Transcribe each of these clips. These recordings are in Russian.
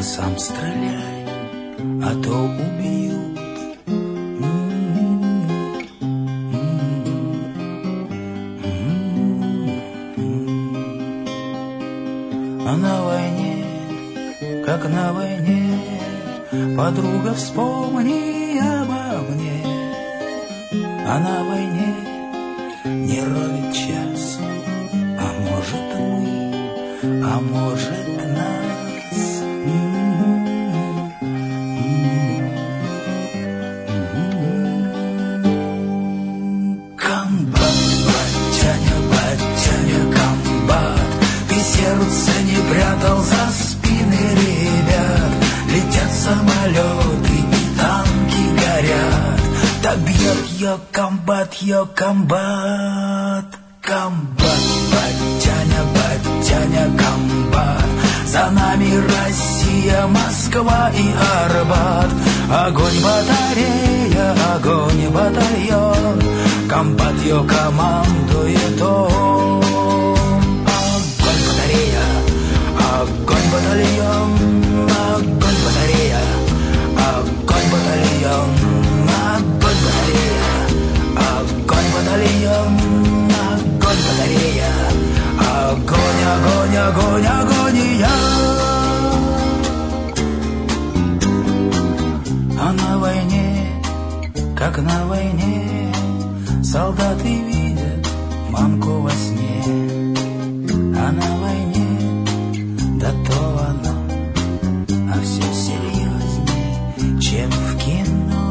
сам стреляй, а то убьют. А на войне, как на войне, подруга, вспомни обо мне. А на войне не ровен час, а может мы, а может нас. Комбат, батяня, батяня, комбат, ты сердце не прятал за спины ребят. Летят самолеты и танки горят. Так бьет ее комбат. Комбат, батяня, батяня, комбат. За нами Россия, Москва и Арбат. Огонь батарея, огонь батальон. Комбат ее командует он. Огонь батарея, огонь батальон. Огонь батарея, огонь батальон. Огонь батарея, огонь батальон. Огонь батарея, огонь, огонь, огонь, агония. А на войне, как на войне, солдаты видят мамку во сне. А на войне, да то оно, а все серьезней, чем в кино.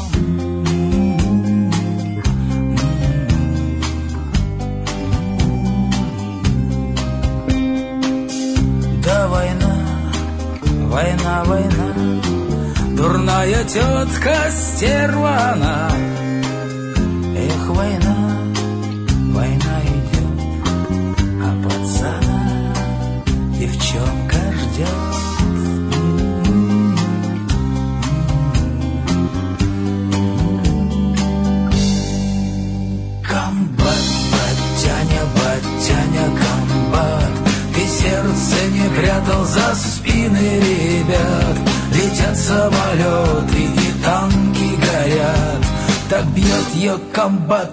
Да война, война, война, дурная тетка стерва она. Эх, война, война идет, а пацана девчонка ждет. Комбат, батяня, батяня, комбат, ты сердце не прятал за спины ребят. Летят самолеты и танки горят. Так бьет ее комбат,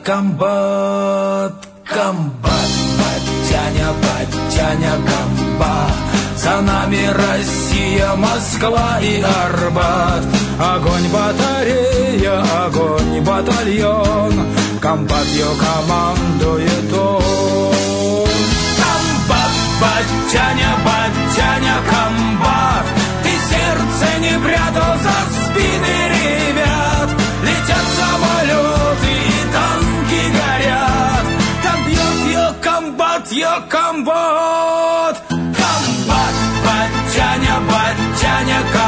комбат, батяня, батяня, комбат. За нами Россия, Москва и Арбат. Огонь батарея, огонь батальон. Комбат ее командует он. Комбат, батяня, батяня, комбат, ты сердце не прятал за спины ребят. Летят самолеты и танки горят. Так бьет ее комбат. Комбат, батяня, батяня, комбат.